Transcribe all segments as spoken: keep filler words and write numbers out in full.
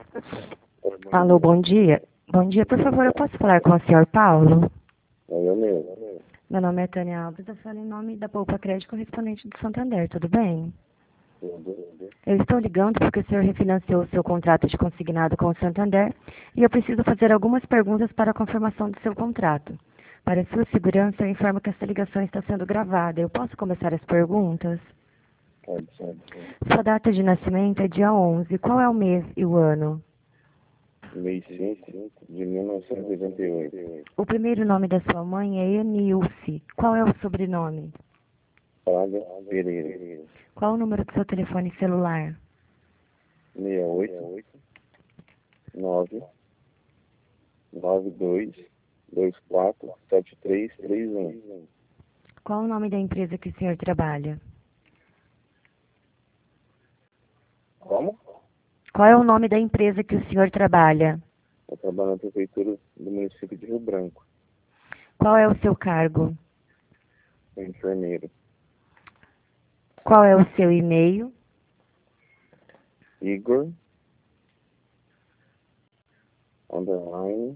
Oi, bom Alô, dia. bom dia. Bom dia, por favor, eu posso falar com o senhor Paulo? É eu mesmo. Meu nome é Tânia Alves, eu falo em nome da Poupa Crédito correspondente do Santander, tudo bem? Tudo. Eu estou ligando porque o senhor refinanciou o seu contrato de consignado com o Santander e eu preciso fazer algumas perguntas para a confirmação do seu contrato. Para sua segurança, eu informo que essa ligação está sendo gravada. Eu posso começar as perguntas? Pode ser. Sua data de nascimento é dia onze. Qual é o mês e o ano? Mês cinco de mil novecentos e oitenta e oito. O primeiro nome da sua mãe é Enilce. Qual é o sobrenome? Praga Pereira. Qual o número do seu telefone celular? seis oito nove nove dois dois quatro sete três três um. Qual o nome da empresa que o senhor trabalha? Como? Qual é o nome da empresa que o senhor trabalha? Eu trabalho na prefeitura do município de Rio Branco. Qual é o seu cargo? Sou enfermeiro. Qual é o seu e-mail? Igor underline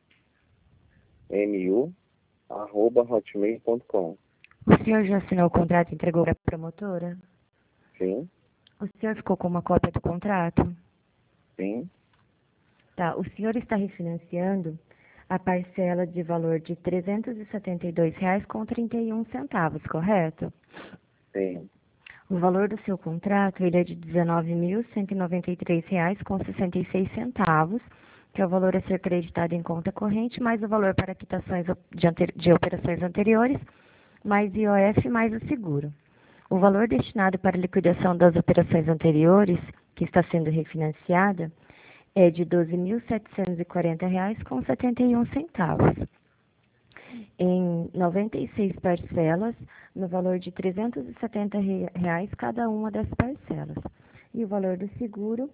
mu arroba hotmail ponto com. O senhor já assinou o contrato e entregou para a promotora? Sim, O senhor ficou com uma cópia do contrato? sim, Tá, o senhor está refinanciando a parcela de valor de trezentos e setenta e dois reais com trinta e um centavos, correto? sim. O valor do seu contrato ele é de dezenove mil cento e noventa e três reais com sessenta e seis centavos, que é o valor a ser creditado em conta corrente, mais o valor para quitações de, ante- de operações anteriores, mais I O F, mais o seguro. O valor destinado para liquidação das operações anteriores, que está sendo refinanciada, é de doze mil setecentos e quarenta reais com setenta e um centavos, em noventa e seis parcelas, no valor de trezentos e setenta reais cada uma das parcelas. E o valor do seguro,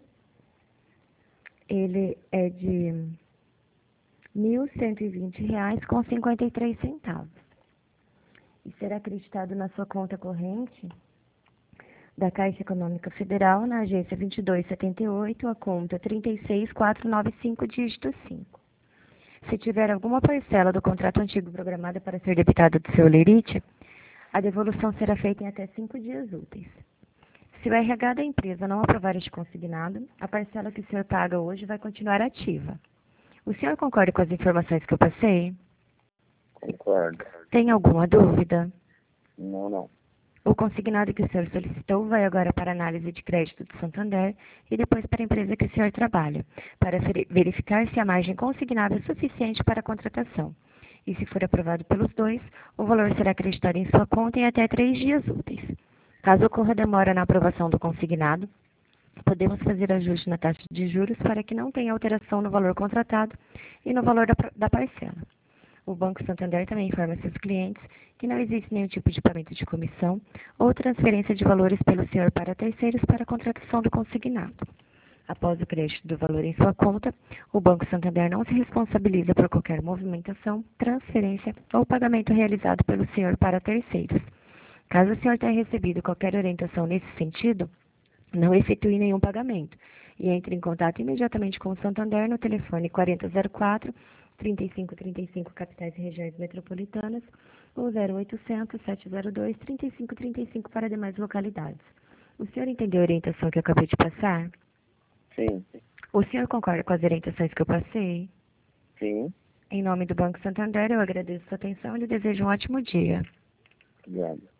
ele é de mil cento e vinte reais com cinquenta e três centavos. E será acreditado na sua conta corrente da Caixa Econômica Federal, na agência vinte e dois setenta e oito, a conta trinta e seis mil quatrocentos e noventa e cinco, dígito cinco. Se tiver alguma parcela do contrato antigo programada para ser debitada do seu lerite, a devolução será feita em até cinco dias úteis. Se o R H da empresa não aprovar este consignado, a parcela que o senhor paga hoje vai continuar ativa. O senhor concorda com as informações que eu passei? Concordo. Tem alguma dúvida? Não, não. O consignado que o senhor solicitou vai agora para a análise de crédito do Santander e depois para a empresa que o senhor trabalha, para verificar se a margem consignada é suficiente para a contratação. E se for aprovado pelos dois, o valor será acreditado em sua conta em até três dias úteis. Caso ocorra demora na aprovação do consignado, podemos fazer ajuste na taxa de juros para que não tenha alteração no valor contratado e no valor da, da parcela. O Banco Santander também informa seus clientes que não existe nenhum tipo de pagamento de comissão ou transferência de valores pelo senhor para terceiros para a contratação do consignado. Após o crédito do valor em sua conta, o Banco Santander não se responsabiliza por qualquer movimentação, transferência ou pagamento realizado pelo senhor para terceiros. Caso o senhor tenha recebido qualquer orientação nesse sentido, não efetue nenhum pagamento e entre em contato imediatamente com o Santander no telefone quarenta zero quatro, trinta e cinco trinta e cinco, capitais e regiões metropolitanas, ou zero oitocentos, sete zero dois, trinta e cinco trinta e cinco para demais localidades. O senhor entendeu a orientação que eu acabei de passar? Sim, O senhor concorda com as orientações que eu passei? sim. Em nome do Banco Santander, eu agradeço a sua atenção e lhe desejo um ótimo dia. Obrigado.